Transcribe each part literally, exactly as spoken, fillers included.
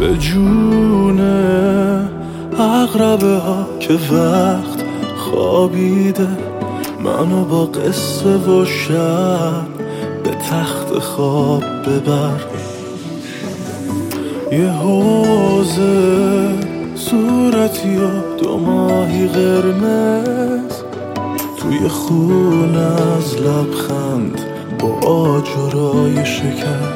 به جون عقربه ها که وقت خوابیده، منو با قصه و شب به تخت خواب ببر. یه حوزه صورتی و دو ماهی قرمز، توی خون از لبخند با آجرای شکر.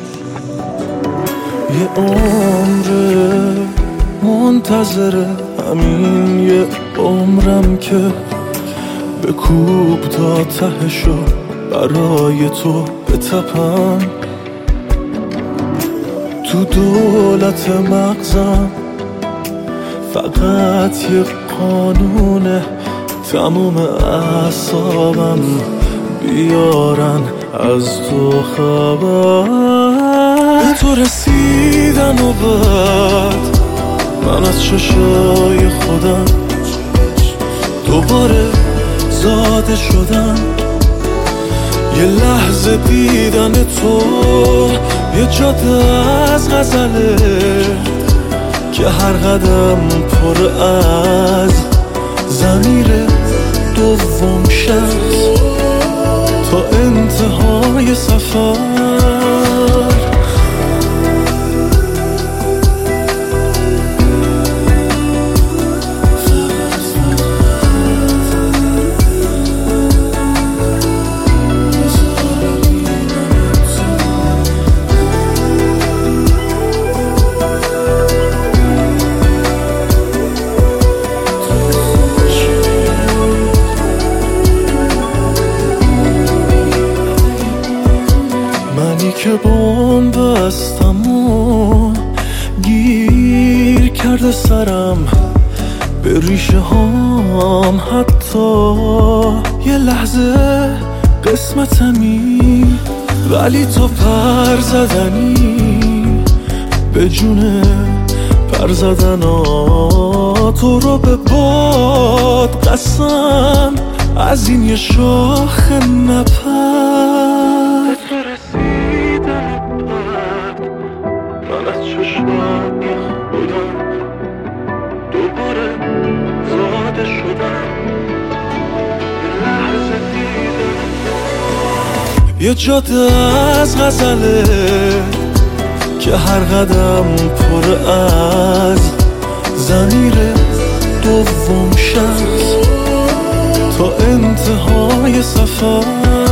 یه عمر منتظر همین یه عمرم که به کوب تا تهشو برای تو بتپم. تو دولت مغزم فقط یه قانونه، تموم اعصابم بیارن از تو خبر. به تو رسیدن و بعد من از چشای خودم دوباره زاده شدم. یه لحظه دیدن تو یه جاده از غزله که هر قدم پر از ضمیر دوم شخص تا انتهای سفر. که بام بستم و گیر کرده سرم به ریشه هام، حتی یه لحظه قسمتمی، ولی تو پر زدنی به جون پر زدن تو رو به باد قسم از این یه شاخ نپر. من از چشمای خودم دوباره زاده شدم. یه لحظه دیدم یه جاده از غزله که هر قدم پر از ضمیر دوم شخص تا انتهای سفر.